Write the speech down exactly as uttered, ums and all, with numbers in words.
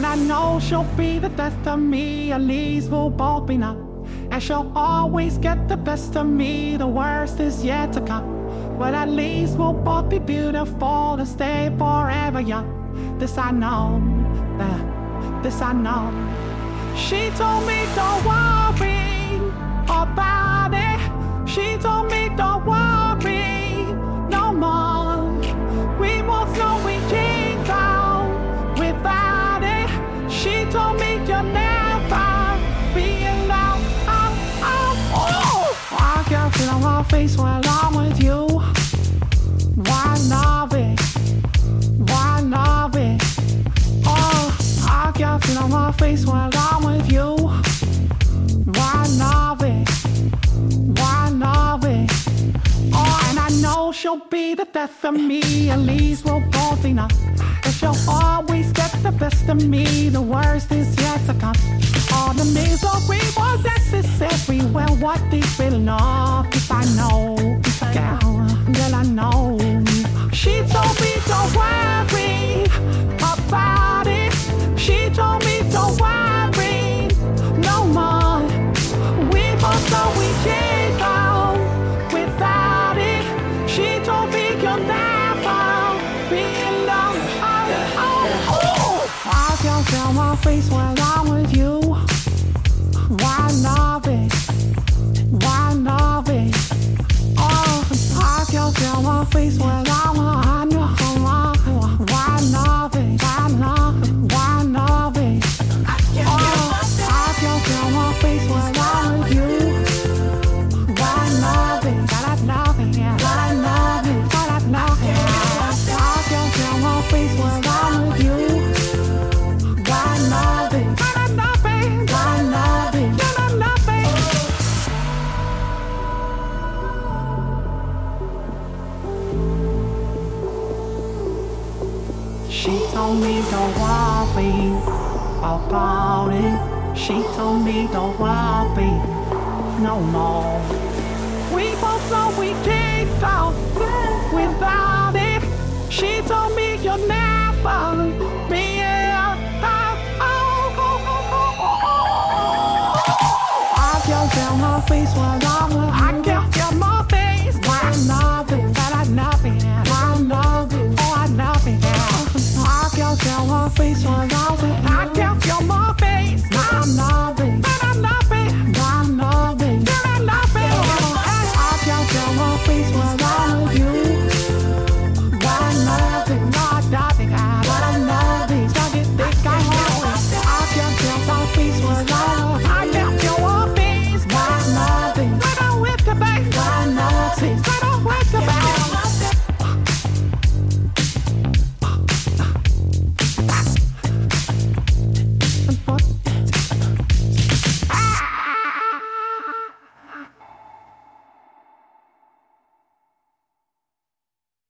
I know she'll be the death of me, at least we'll both be numb. And she'll always get the best of me, the worst is yet to come. But at least we'll both be beautiful and stay forever young. This I know, uh, this I know. She told me don't worry about it. She told me don't worry no more. We both know we can't go without it. She told me you'll never be alone. Oh, oh, oh. I can feel on my face when I'm with you. Why love it? Why love it? Oh, I can feel on my face when I'm with you. Why love it? Why love it? Oh, and I know she'll be the death of me, at least we'll both be numb. And she'll always get the best of me, the worst is yet to come. All the misery was necessary, well, what deep in love, if I know, girl, girl, I know. She told me don't worry about it. She told me don't worry no more. We both know we can't go without it. She told me you'll never be alone. Oh, oh, oh. I can feel my face when I'm with you. Why love it? Why love it? Oh, I can feel my face when I'm with you. Why love it? Why love it? Why love it? Oh, I can feel my face when I'm with you. Why love it? Gotta love it, yeah. Gotta love it, gotta love it. I can feel my face when I'm with you. Why love it? Gotta love it, gotta love it, gotta love it. She told me don't worry about it. She told me don't worry no more. We both know we can't go without it. She told me you'll never